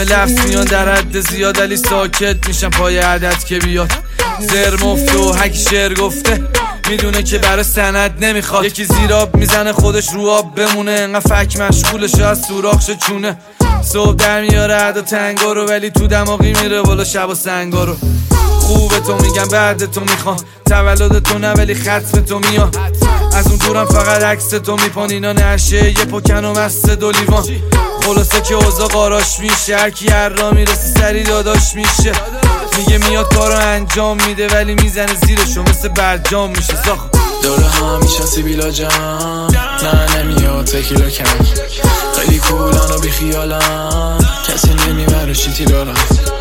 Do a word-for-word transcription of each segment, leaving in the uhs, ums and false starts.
همه لفظ میان در حد زیاد علی ساکت میشن پای عدد که بیاد. زر مفته و هک شعر گفته میدونه که برای سند نمیخواد. یکی زیراب میزنه خودش رو آب بمونه، انقدر فک مشغولش از سوراخش چونه. صبح در میاره عدا تنگا رو ولی تو دماغی میره بالا شب و سنگا رو. خوبه تو میگم بعد تو میخوان، تولد تو نه ولی ختم تو میان. از اون دورم فقط عکس تو میپان، اینا نشه یه پکن و مست دو لیوان. خلاصه که اوضاع قاراش میشه، هرکی هر را میرسه سری داداش میشه. میگه میاد کارو انجام میده ولی میزنه زیرشو مثل برجام میشه ساخ. دوره ها میشن سیبیلا جان، نه نمیاد تکیلا کنگ. خیلی کولان و بیخیالن، کسی نمیبره شیتی دارن.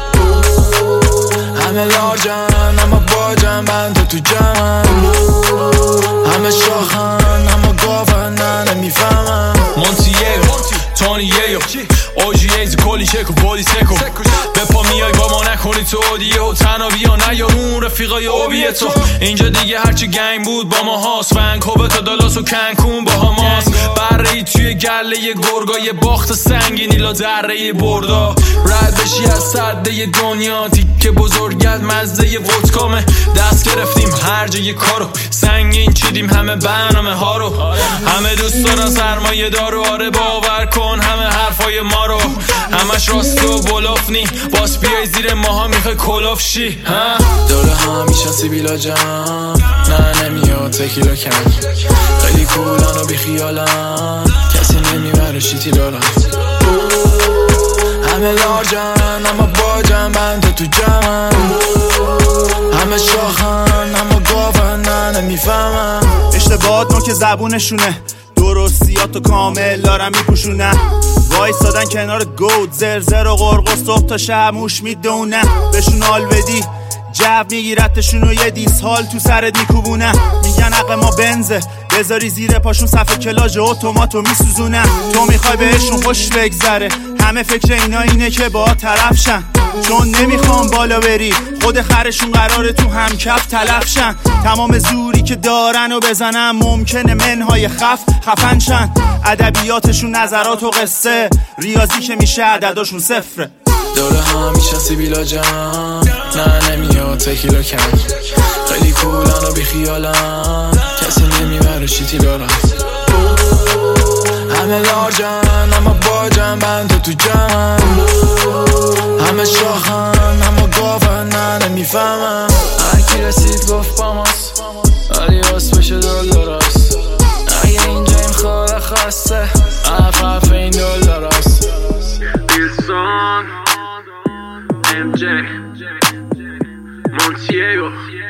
همه لارجن اما باجن بنده تو جمعن. همه شاخن اما گاون نه نمیفهمن. مونتیگو تونیگو اوجی ایز کلی شکو بودی سکو. بپا میای با ما نکنی تو اودیه و تنها بیا نیار اون رفیقای اوبیه تو. اینجا دیگه هرچی گنگ بود با ما هاست، ونکوور تا دالاس و کنکون با هماست. برهی توی گله گرگای باخت سنگینی لا دره بردا. رد بشی از صده دنیا تیکه بزرگت مزه ودکامه. دست گرفتیم هر جای کارو سنگین چیدیم همه برنامه ها رو. همه دوست دارن سرمایه دارو، آره باور کن همه حرفای ما رو. همش راست و بلافنی باس بیای زیر ماها میخوای کلاف شی. دوره ها میشن سیبیلا جان، نه نمیاد تکیلا کنگ. خیلی کولان و بیخیالن، کسی نمیبره شیتی دارن. همه لارجن اما باجن بنده تو جمعن. همه شاخن اما گاون نه نمیفهمن. اشتباهات ما که زبونشونه، درستیاتو کامل دارم میپوشونه. وایستادن کنار گود زرزر و غرق و صبح تا شب موش میدونه. بهشون حال بدی جو میگیرتشون و یه دیس حال تو سرت میکوبونه. میگن عقل ما بنزه بذاری زیر پاشون صفحه کلاژ اتوماتو میسوزونه. تو میخوای بهشون خوش بگذره، همه فکر اینا اینه که با طرف شن. چون نمیخوام بالا بری خود خرشون قراره تو هم کف تلف شن. تمام زوری که دارن و بزنن ممکنه منهای خف خفن شن. ادبیاتشون نظرات و قصه، ریاضی که میشه عدداشون صفره. دوره ها میشن سیبیلا جان، نه نمیاد تکیلا کنگ. خیلی کولان و بیخیالن، کسی نمیبره شیتی دارن. همه لارجن اما باجن بنده تو جمعن. همه شاخن اما گاون نه نمیفهمن. هرکی رسید گفت با ماست ولی راس بشه دلاراست. اگه اینجا این خواه خواسته اف اف این دلاراست. ام جی Montiego